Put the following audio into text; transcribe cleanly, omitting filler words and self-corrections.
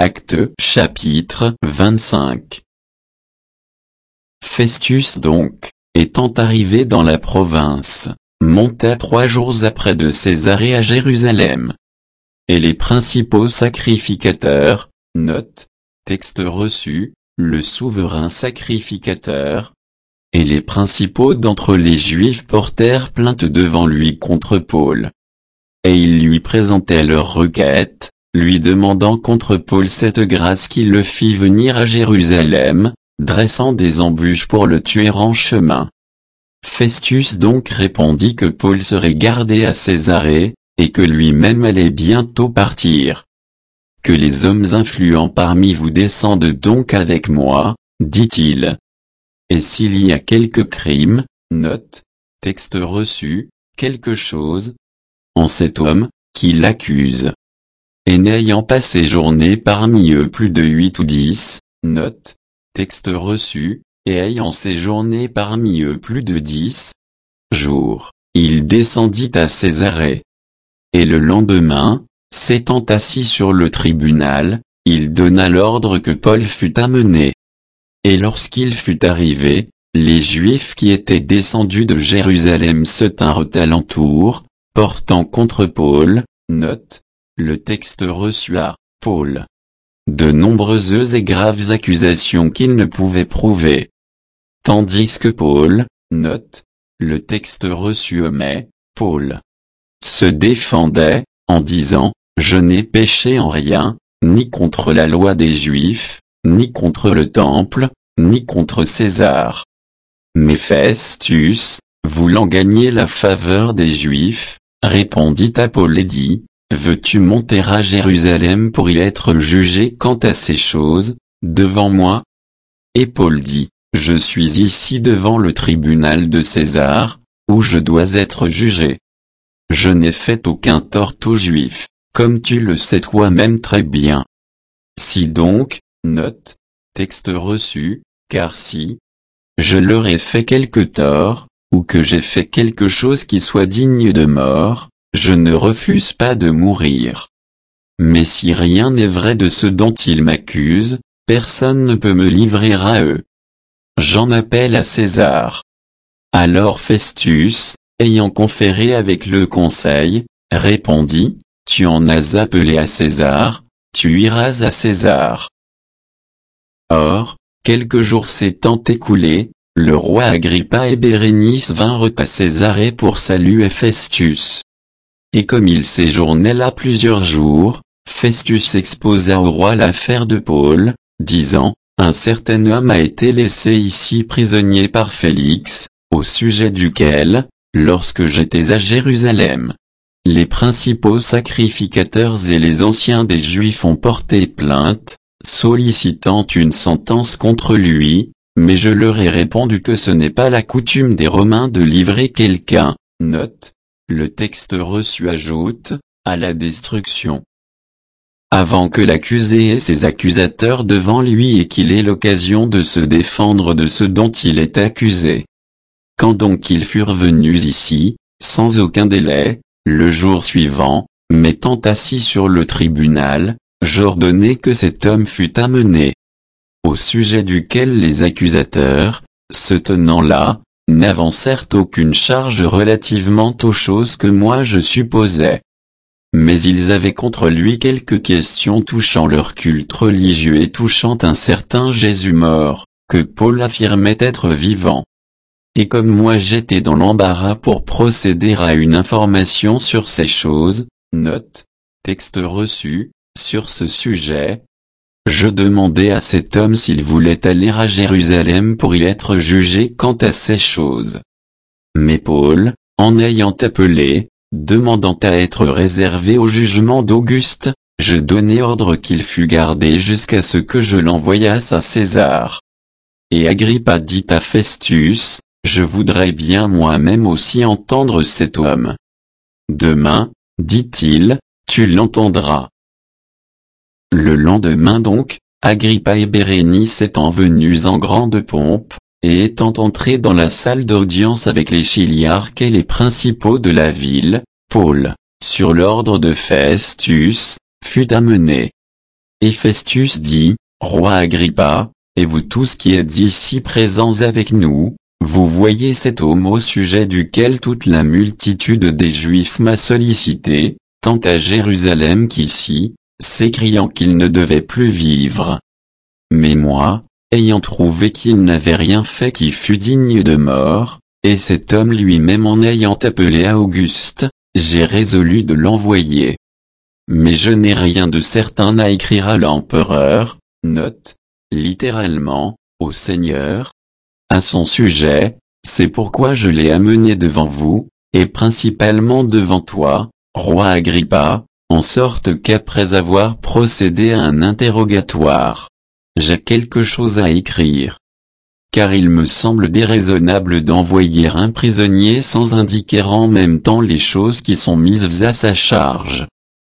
Actes chapitre 25. Festus donc, étant arrivé dans la province, monta 3 jours après de Césarée à Jérusalem. Et les principaux sacrificateurs, note, texte reçu, le souverain sacrificateur, et les principaux d'entre les Juifs portèrent plainte devant lui contre Paul. Et ils lui présentaient leur requête, lui demandant contre Paul cette grâce qui le fit venir à Jérusalem, dressant des embûches pour le tuer en chemin. Festus donc répondit que Paul serait gardé à Césarée, et que lui-même allait bientôt partir. Que les hommes influents parmi vous descendent donc avec moi, dit-il. Et s'il y a quelque crime, note, texte reçu, quelque chose, en cet homme, qui l'accuse. Et n'ayant pas séjourné parmi eux plus de 8 ou 10, note, texte reçu, et ayant séjourné parmi eux plus de 10 jours, il descendit à Césarée. Et le lendemain, s'étant assis sur le tribunal, il donna l'ordre que Paul fût amené. Et lorsqu'il fut arrivé, les Juifs qui étaient descendus de Jérusalem se tinrent alentour, portant contre Paul, note, le texte reçu à Paul, de nombreuses et graves accusations qu'il ne pouvait prouver. Tandis que Paul, note, le texte reçu omet, Paul, se défendait, en disant, je n'ai péché en rien, ni contre la loi des Juifs, ni contre le temple, ni contre César. Mais Festus, voulant gagner la faveur des Juifs, répondit à Paul et dit, veux-tu monter à Jérusalem pour y être jugé quant à ces choses, devant moi? Et Paul dit, je suis ici devant le tribunal de César, où je dois être jugé. Je n'ai fait aucun tort aux Juifs, comme tu le sais toi-même très bien. Si donc, note, texte reçu, car si je leur ai fait quelque tort, ou que j'ai fait quelque chose qui soit digne de mort, je ne refuse pas de mourir. Mais si rien n'est vrai de ce dont ils m'accusent, personne ne peut me livrer à eux. J'en appelle à César. Alors Festus, ayant conféré avec le conseil, répondit, tu en as appelé à César, tu iras à César. Or, quelques jours s'étant écoulés, le roi Agrippa et Bérénice vinrent à Césarée pour saluer Festus. Et comme il séjournait là plusieurs jours, Festus exposa au roi l'affaire de Paul, disant, un certain homme a été laissé ici prisonnier par Félix, au sujet duquel, lorsque j'étais à Jérusalem, les principaux sacrificateurs et les anciens des Juifs ont porté plainte, sollicitant une sentence contre lui, mais je leur ai répondu que ce n'est pas la coutume des Romains de livrer quelqu'un, note, le texte reçu ajoute, à la destruction. Avant que l'accusé ait ses accusateurs devant lui et qu'il ait l'occasion de se défendre de ce dont il est accusé. Quand donc ils furent venus ici, sans aucun délai, le jour suivant, m'étant assis sur le tribunal, j'ordonnai que cet homme fût amené. Au sujet duquel les accusateurs, se tenant là, n'avancèrent aucune charge relativement aux choses que moi je supposais. Mais ils avaient contre lui quelques questions touchant leur culte religieux et touchant un certain Jésus mort, que Paul affirmait être vivant. Et comme moi j'étais dans l'embarras pour procéder à une information sur ces choses, note, texte reçu, sur ce sujet, je demandai à cet homme s'il voulait aller à Jérusalem pour y être jugé quant à ces choses. Mais Paul, en ayant appelé, demandant à être réservé au jugement d'Auguste, je donnai ordre qu'il fût gardé jusqu'à ce que je l'envoyasse à César. Et Agrippa dit à Festus, je voudrais bien moi-même aussi entendre cet homme. Demain, dit-il, tu l'entendras. Le lendemain donc, Agrippa et Bérénice étant venus en grande pompe, et étant entrés dans la salle d'audience avec les chiliarques et les principaux de la ville, Paul, sur l'ordre de Festus, fut amené. Et Festus dit, Roi Agrippa, et vous tous qui êtes ici présents avec nous, vous voyez cet homme au sujet duquel toute la multitude des Juifs m'a sollicité, tant à Jérusalem qu'ici, s'écriant qu'il ne devait plus vivre. Mais moi, ayant trouvé qu'il n'avait rien fait qui fût digne de mort, et cet homme lui-même en ayant appelé à Auguste, j'ai résolu de l'envoyer. Mais je n'ai rien de certain à écrire à l'empereur, note, littéralement, au Seigneur. À son sujet, c'est pourquoi je l'ai amené devant vous, et principalement devant toi, roi Agrippa, en sorte qu'après avoir procédé à un interrogatoire, j'ai quelque chose à écrire. Car il me semble déraisonnable d'envoyer un prisonnier sans indiquer en même temps les choses qui sont mises à sa charge.